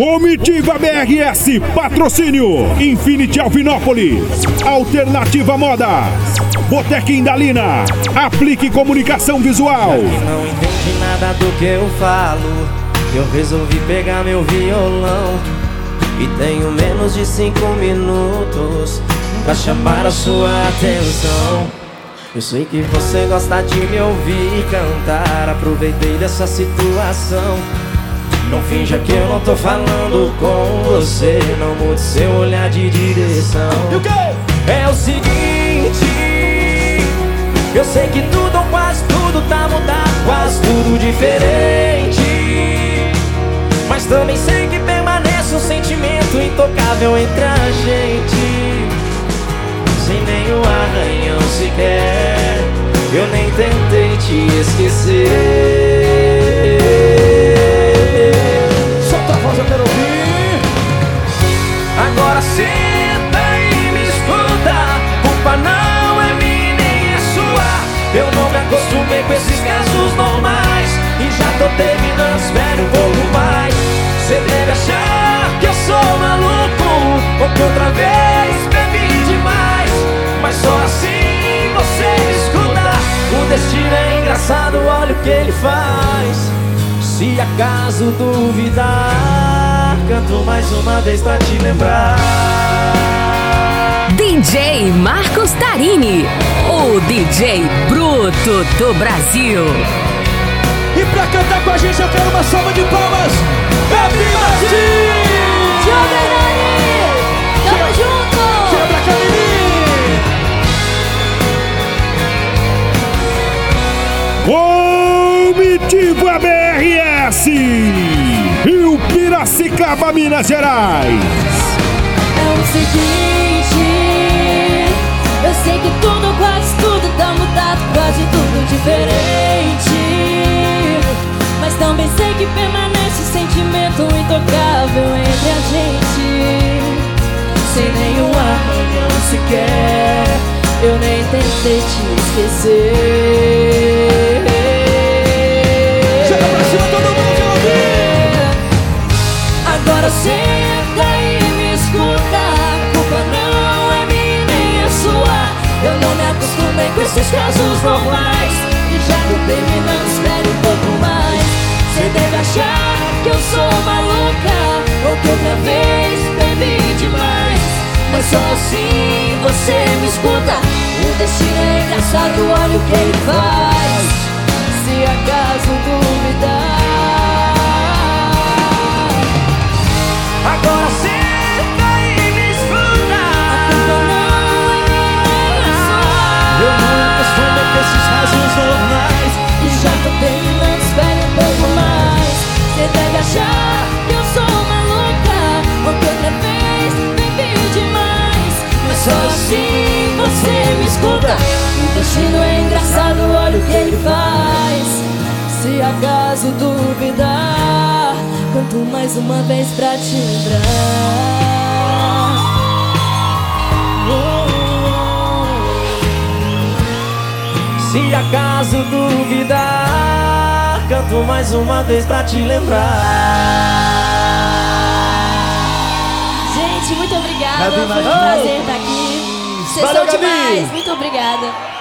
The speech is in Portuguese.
Comitiva BRS, patrocínio Infinity Alvinópolis, Alternativa Modas, Boteca Indalina, Aplique Comunicação Visual. Não entendi nada do que eu falo, eu resolvi pegar meu violão e tenho menos de 5 minutos pra chamar a sua atenção. Eu sei que você gosta de me ouvir cantar, aproveitei dessa situação. Não finja que eu não tô falando com você, não mude seu olhar de direção. E o quê? É o seguinte, eu sei que tudo ou quase tudo tá mudado, quase tudo diferente, mas também sei que permanece um sentimento intocável entre a gente. Sem nenhum arranhão sequer, eu nem tentei te esquecer. Solta a voz, eu quero ouvir. Agora senta e me escuta, culpa não é minha nem é sua. Eu não me acostumei com esses casos normais e já tô terminando, espere um pouco mais. Cê deve achar que eu sou maluco, ou que outra vez bebi demais, mas só assim você me escuta. O destino é engraçado, olha o que ele faz. Se acaso duvidar, canto mais uma vez pra te lembrar. DJ Marcos Tarini, o DJ bruto do Brasil. E pra cantar com a gente eu quero uma salva de palmas. Gabi Martins! Tchau, Bernani! Tamo junto! Quebra, Camini! Comitiva BRS, Rio Piracicaba, Minas Gerais. É o seguinte, eu sei que tudo, quase tudo tá mudado, quase tudo diferente, mas também sei que permanece um sentimento intocável entre a gente. Sem nenhum arranhão sequer, eu nem tentei te esquecer. Chega pra cima, todo mundo quer ouvir. Agora senta e me escuta, a culpa não é minha nem é sua. Eu não me acostumei com esses casos normais e já tô terminando, espere um pouco mais. Cê deve achar que eu sou maluca, ou que outra vez bebi demais, mas só assim você me escuta. O destino é engraçado, olha o que ele faz. Se acaso duvidar, Agora senta e me escuta. Eu não me acostumei com esses casos normais e já tô terminando, espere um pouco mais. Cê deve achar que eu sou maluca, ou que outra vez bebi demais, mas só assim você me escuta. O destino é engraçado, olha o que ele faz. Se acaso duvidar, canto mais uma vez pra te lembrar. Se acaso duvidar, canto mais uma vez pra te lembrar. Gente, muito obrigada, Gabi foi um Martins. prazer estar aqui. Vocês Valeu, são Gabi. demais, muito obrigada.